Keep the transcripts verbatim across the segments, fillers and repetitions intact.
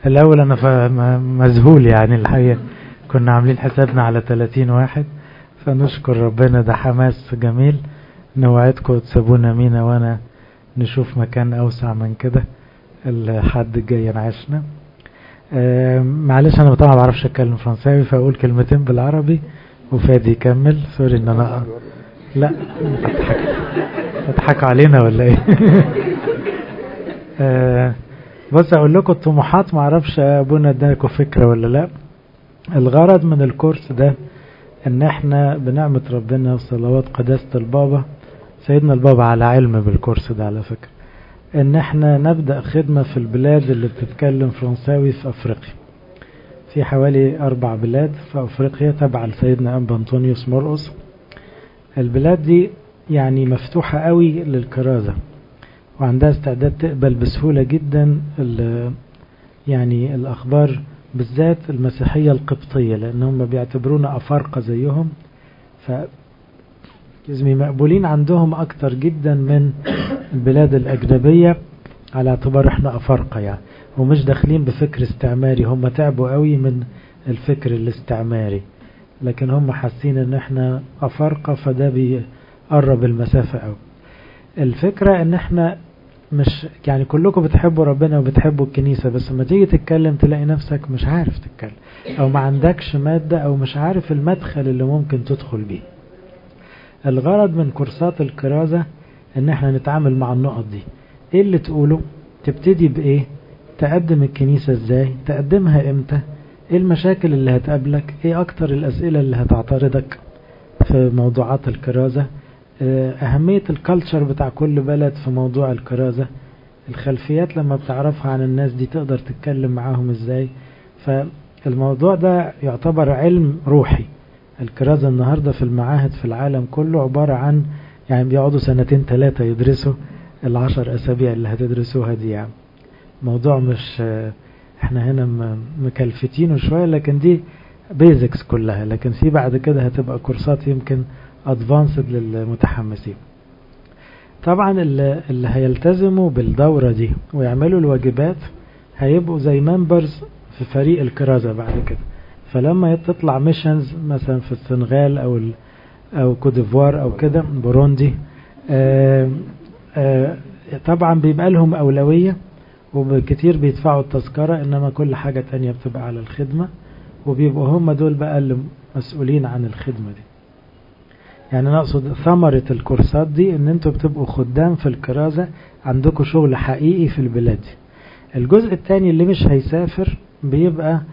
الأول أنا مذهول يعني الحقيقة، كنا عاملين حسابنا على ثلاثين واحد، فنشكر ربنا، ده حماس جميل. نوعدكم تسابونا مينا وانا نشوف مكان أوسع من كده الحد الجاي نعيشنا. أه معلش أنا طبعا ما بعرفش أتكلم فرنساوي، فأقول كلمتين بالعربي وفادي يكمل. سوري إن أنا لا تضحك علينا ولا إيه؟ أه بص أقول لكم الطموحات، ما أعرفش أبونا اداكم فكرة ولا لا. الغرض من الكورس ده ان احنا بنعمة ربنا وصلوات قداسة البابا سيدنا البابا على علم بالكورس ده على فكرة، ان احنا نبدأ خدمة في البلاد اللي بتتكلم فرنساوي في افريقيا. في حوالي اربع بلاد في افريقيا تبع لسيدنا انبا انطونيوس مرقس. البلاد دي يعني مفتوحة قوي للكرازة، وعندها استعداد تقبل بسهولة جدا يعني الاخبار، بالذات المسيحية القبطية، لأنهم بيعتبرونا أفارقة زيهم، فيزمي مقبولين عندهم أكتر جدا من البلاد الأجنبية، على اعتبار احنا أفارقة يعني، ومش داخلين بفكر استعماري. هم تعبوا قوي من الفكر الاستعماري، لكن هم حاسين ان احنا أفارقة، فده بيقرب المسافة قوي. الفكرة ان احنا مش يعني كلكم بتحبوا ربنا وبتحبوا الكنيسة، بس لما تيجي تتكلم تلاقي نفسك مش عارف تتكلم، او ما عندكش مادة، او مش عارف المدخل اللي ممكن تدخل بيه. الغرض من كورسات الكرازة ان احنا نتعامل مع النقط دي. ايه اللي تقوله؟ تبتدي بايه؟ تقدم الكنيسة ازاي؟ تقدمها امتى؟ ايه المشاكل اللي هتقابلك؟ ايه اكتر الاسئلة اللي هتعترضك في موضوعات الكرازة؟ أهمية الكالتشر بتاع كل بلد في موضوع الكرازة، الخلفيات لما بتعرفها عن الناس دي تقدر تتكلم معاهم ازاي. فالموضوع ده يعتبر علم روحي. الكرازة النهاردة في المعاهد في العالم كله عبارة عن يعني بيقعدوا سنتين ثلاثة يدرسوا العشر أسابيع اللي هتدرسوها دي. يعني موضوع مش احنا هنا مكلفتينه شوية، لكن دي بيزكس كلها، لكن في بعد كده هتبقى كورسات يمكن ادفانسد للمتحمسين. طبعا اللي, اللي هيلتزموا بالدورة دي ويعملوا الواجبات هيبقوا زي ممبرز في فريق الكرازة بعد كده. فلما تطلع ميشنز مثلا في السنغال او او كوديفوار او كده بوروندي، آآ آآ طبعا بيبقى لهم اولوية، وبكتير بيدفعوا التذكرة، انما كل حاجة تانية بتبقى على الخدمة، وبيبقوا هم دول بقى اللي مسؤولين عن الخدمة دي. يعني أنا أقصد ثمرة الكورسات دي ان انتوا بتبقوا خدام في الكرازة، عندكم شغل حقيقي في البلاد. الجزء الثاني اللي مش هيسافر بيبقى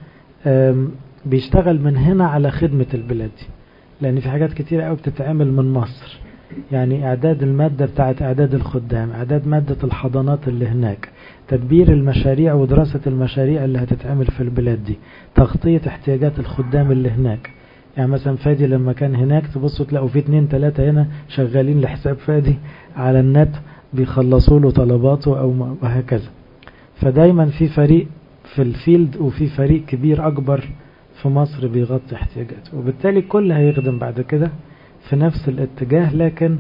بيشتغل من هنا على خدمة البلاد دي، لان في حاجات كتيرة قوي بتتعمل من مصر. يعني اعداد المادة بتاعت اعداد الخدام، اعداد مادة الحضانات اللي هناك، تدبير المشاريع ودراسة المشاريع اللي هتتعمل في البلاد دي، تغطية احتياجات الخدام اللي هناك. يعني مثلا فادي لما كان هناك تبصوا تلاقوا في اتنين تلاتة هنا شغالين لحساب فادي على النت بيخلصوا له طلباته او وهكذا. فدايما في فريق في الفيلد، وفي فريق كبير اكبر في مصر بيغطي احتياجاته، وبالتالي الكل هيخدم بعد كده في نفس الاتجاه. لكن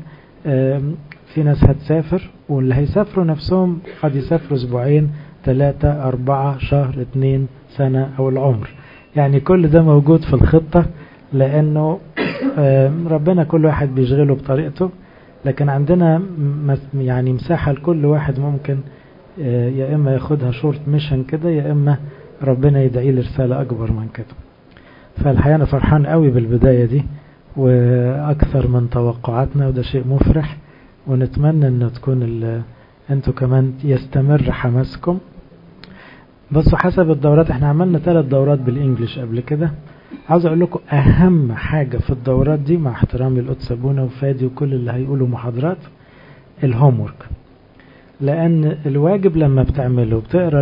في ناس هتسافر، واللي هيسافروا نفسهم قد يسافروا اسبوعين ثلاثة أربعة شهر اتنين سنة او العمر. يعني كل ده موجود في الخطة، لانه ربنا كل واحد بيشغله بطريقته، لكن عندنا يعني مساحة لكل واحد ممكن يا اما ياخدها شورت ميشن كده، يا اما ربنا يدعي لرسالة اكبر من كده. فالحقيقة انا فرحان قوي بالبداية دي، واكثر من توقعاتنا، وده شيء مفرح، ونتمنى ان تكون انتوا كمان يستمر حماسكم. بصوا حسب الدورات، احنا عملنا ثلاث دورات بالانجليش قبل كده. عاوز اقول لكم اهم حاجة في الدورات دي، مع احترامي لقدس ابونا وفادي وكل اللي هيقولوا محاضرات، الهومورك. لان الواجب لما بتعمله بتقرا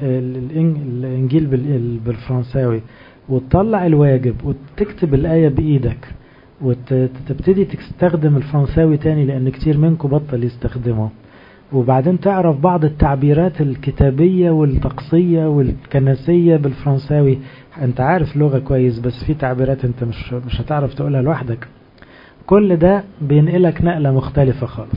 الانجيل بالفرنساوي وتطلع الواجب وتكتب الآية بإيدك وتبتدي تستخدم الفرنساوي تاني، لأن كتير منكم بطل يستخدمه، وبعدين تعرف بعض التعبيرات الكتابية والطقسية والكنسية بالفرنساوي. انت عارف لغة كويس، بس في تعبيرات انت مش, مش هتعرف تقولها لوحدك. كل ده بينقلك نقلة مختلفة خالص.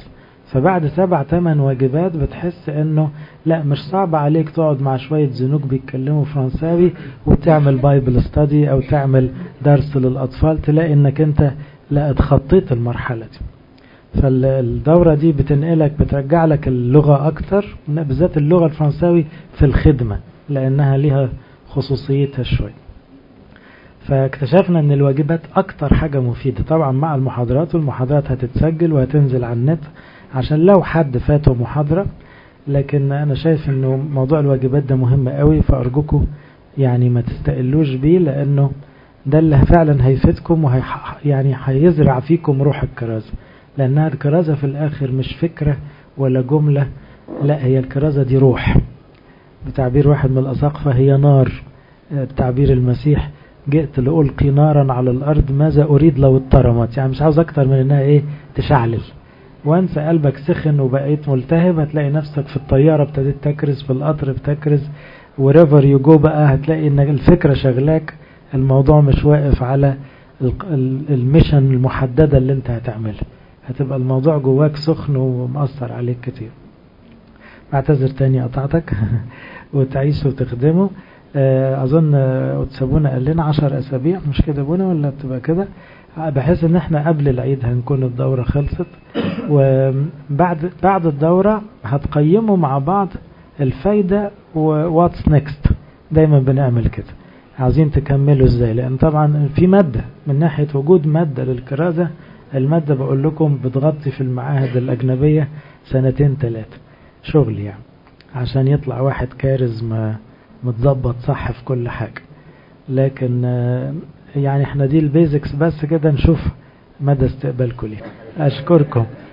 فبعد سبع تمن واجبات بتحس انه لا مش صعب عليك تقعد مع شوية زنوج بيتكلموا فرنساوي وتعمل بايبل ستادي او تعمل درس للاطفال، تلاقي انك انت لا اتخطيت المرحلة دي. فالدورة دي بتنقلك بترجع لك اللغة اكتر، بالذات اللغة الفرنساوي في الخدمة لانها لها خصوصيتها شوية. فاكتشفنا ان الواجبات اكتر حاجة مفيدة طبعا مع المحاضرات، والمحاضرات هتتسجل وهتنزل على النت عشان لو حد فاته محاضرة. لكن انا شايف انه موضوع الواجبات ده مهم قوي، فارجوكم يعني ما تستقلوش بيه، لانه ده اللي فعلا هيفيدكم وهي يعني هيزرع فيكم روح الكرازة، لانها الكرازة في الاخر مش فكرة ولا جملة، لا هي الكرازة دي روح. بتعبير واحد من الاساقفة هي نار، بتعبير المسيح جئت لألقي نارا على الأرض ماذا أريد لو اترمت، يعني مش عاوز أكتر من إنها إيه تشعلل. وانسى قلبك سخن وبقيت ملتهب هتلاقي نفسك في الطيارة ابتديت تكرز، في القطر بتكرز، وريفر يجو بقى هتلاقي إن الفكرة شغلاك، الموضوع مش واقف على الميشن المحددة اللي انت هتعملها، هتبقى الموضوع جواك سخن ومأثر عليك كتير. بعتذر تاني قطعتك وتعيش وتخدمه. اظن وتسابونا قال لنا عشر اسابيع مش كده بونا ولا بتبقى كده، بحيث ان احنا قبل العيد هنكون الدورة خلصت، وبعد بعد الدورة هتقيموا مع بعض الفايدة وواتس نيكست. دايما بنعمل كده، عايزين تكملوا ازاي، لان طبعا في مادة من ناحية وجود مادة للكرازة، المادة بقول لكم بتغطي في المعاهد الاجنبية سنتين ثلاثة شغل يعني، عشان يطلع واحد كارز ما متظبط صح في كل حاجة. لكن يعني احنا دي البيزكس بس كده، نشوف مدى استقبالكم ليه. اشكركم.